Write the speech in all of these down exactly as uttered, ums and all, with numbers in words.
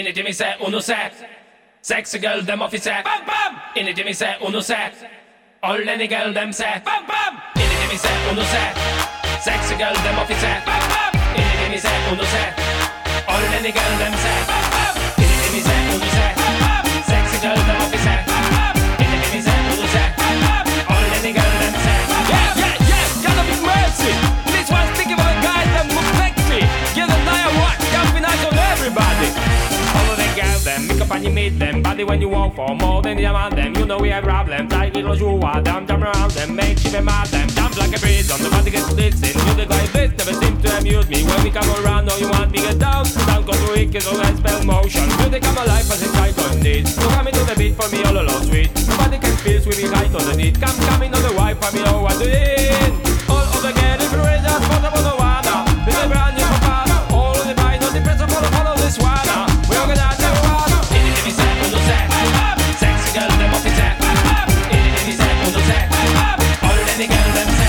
In it me say, uno say, sexy girl them off say, bam bam. In it me say, uno say, all any girl them say, bam bam. In it me say, uno say, sexy girl them off say, bam bam. In it me say, uno say, all any girl them say, bam bam. In it me say, uno say, sexy girl them off say, bam bam. In it me say, uno say, all any girl them say, yeah yeah yeah. Gotta be mercy. This one's thinking about a guy that look sexy. Give them now what? Can't be nice on everybody. Follow the girl them, make up and you meet them. Body when you walk for more than you want them. You know we have problems. Like little you are them, jump around them, make you mad them. Jump like a breeze on the body gets to listen. You look like this, never seem to amuse me. When we come around, no you want me get down. Down cause weak is always spell motion. You they come alive as it's like on this. So come into the beat for me all alone sweet. Nobody can feel swimming right on the beat. Come coming on the wipe for me, oh what doing? All of the get influencers, but I'm on the water. This is brand new papa. All of the buy, no difference, follow, follow this one. We organize the water. In it me say, uno say, sexy girl them off say, in it me say, uno say, all any girl them say,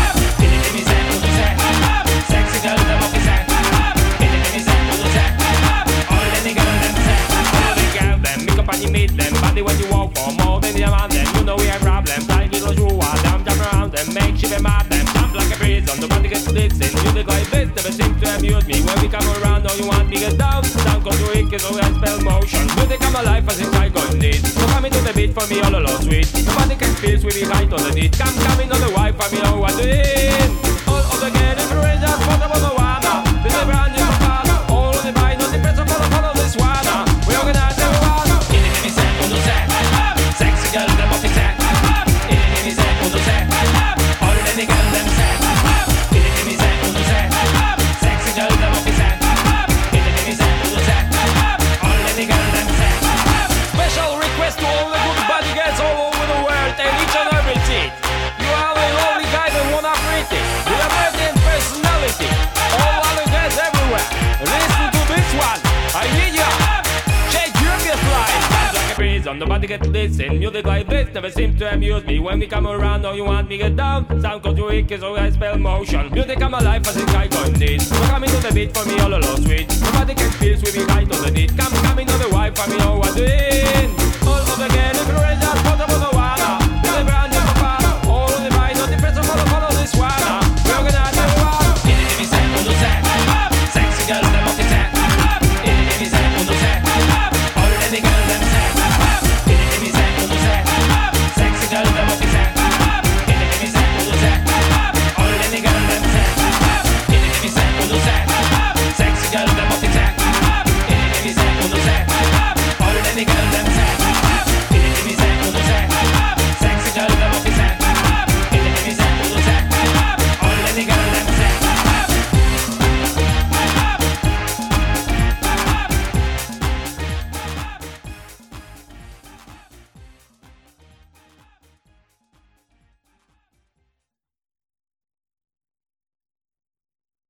in it me say, uno say, sexy girl them off say, in it me say, uno say, all any girl them say. Follow the girl them, make up and you meet them. Body when you walk for more than you want them. You know we have problems. Like little you are them, jump around them, make shit mad them. Jump like a breeze on the body gets to listen. You look like this, never seem to amuse me. When we come around, all you want me get down. Down cause you weak is always spell motion. Will they come alive as it's like on this? So come into the beat for me all alone sweet. Nobody can feel swimming right on the beat. Come coming on the wipe for me, oh what doing? All of the get influencers, but I'm on the water. This is brand new papa. All of the buy, no difference, follow, follow this one. We organize the water. In it me say, uno say, sexy girl them off say, in it me say, uno say, all any girl them say, in it me say, uno say, sexy girl them off say, in it me say, uno say, all any girl them say. Special request to all the good body girls all over the world and each and every team. You are a lovely guy that wanna pretty, with a brilliant personality. All other guys everywhere, listen to this one. I need ya. Shake your gift line. Sounds like a breeze on the body get to listen. Music like this never seem to amuse me. When we come around, all you want me get down. Sound cause you weak is always spell motion. Music come alive as it's like on this. So come into the beat for me all alone sweet. Nobody can feel swimming right on the beat. Come coming on the wipe for me, oh what do it?